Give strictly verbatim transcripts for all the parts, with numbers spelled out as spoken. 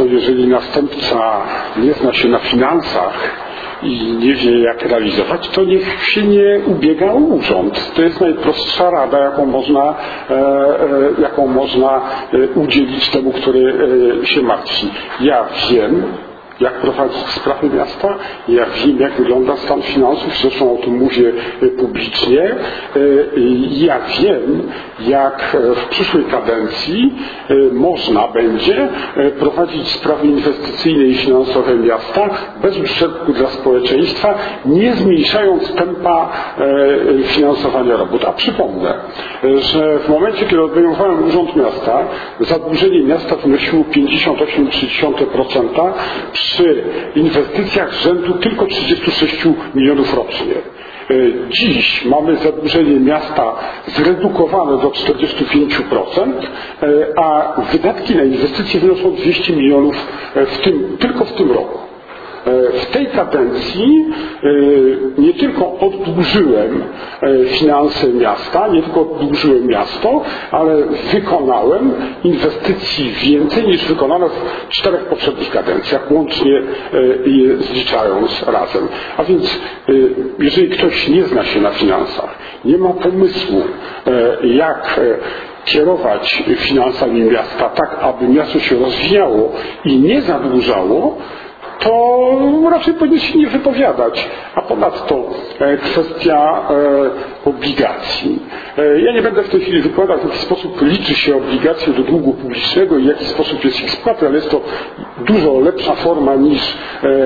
Państwo, jeżeli następca nie zna się na finansach i nie wie, jak realizować, to niech się nie ubiega o urząd. To jest najprostsza rada, jaką można, e, e, jaką można e, udzielić temu, który e, się martwi. Ja wiem, jak prowadzić sprawy miasta, ja wiem, jak wygląda stan finansów, zresztą o tym mówię publicznie. Ja wiem, jak w przyszłej kadencji można będzie prowadzić sprawy inwestycyjne i finansowe miasta bez uszczerbku dla społeczeństwa, nie zmniejszając tempa finansowania robót. A przypomnę, że w momencie, kiedy obejmowałem Urząd Miasta, zadłużenie miasta wynosiło pięćdziesiąt osiem przecinek trzy procent przy inwestycjach rzędu tylko trzydzieści sześć milionów rocznie. Dziś mamy zadłużenie miasta zredukowane do czterdzieści pięć procent, a wydatki na inwestycje wynoszą dwieście milionów w tym, tylko w tym roku. W tej kadencji nie tylko oddłużyłem finanse miasta, nie tylko oddłużyłem miasto, ale wykonałem inwestycji więcej niż wykonano w czterech poprzednich kadencjach, łącznie je zliczając razem. A więc jeżeli ktoś nie zna się na finansach, nie ma pomysłu, jak kierować finansami miasta tak, aby miasto się rozwijało i nie zadłużało, to raczej powinien się nie wypowiadać. A ponadto e, kwestia e, obligacji. E, ja nie będę w tej chwili wykładał, w jaki sposób liczy się obligacje do długu publicznego i w jaki sposób jest ich spłata, ale jest to dużo lepsza forma niż e, e,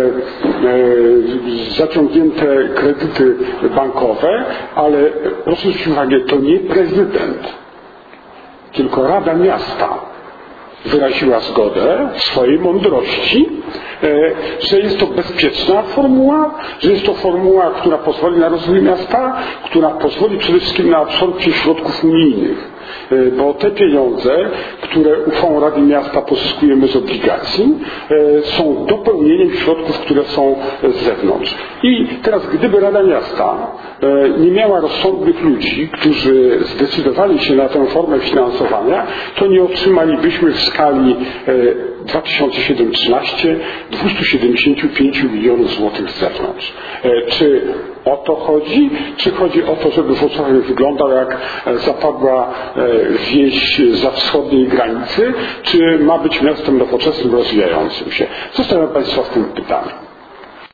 zaciągnięte kredyty bankowe, ale proszę zwrócić uwagę, to nie prezydent, tylko Rada Miasta wyraziła zgodę w swojej mądrości, że jest to bezpieczna formuła, że jest to formuła, która pozwoli na rozwój miasta, która pozwoli przede wszystkim na absorpcję środków unijnych. Bo te pieniądze, które uchwałą Rady Miasta pozyskujemy z obligacji, są dopełnieniem środków, które są z zewnątrz. I teraz, gdyby Rada Miasta nie miała rozsądnych ludzi, którzy zdecydowali się na tę formę finansowania, to nie otrzymalibyśmy w skali dwa tysiące siedem trzynaście dwieście siedemdziesiąt pięć milionów złotych z zewnątrz. Czy o to chodzi? Czy chodzi o to, żeby Włocławek wyglądał jak zapadła wieś za wschodniej granicy? Czy ma być miastem nowoczesnym, rozwijającym się? Zostawiam Państwa z tym pytaniem.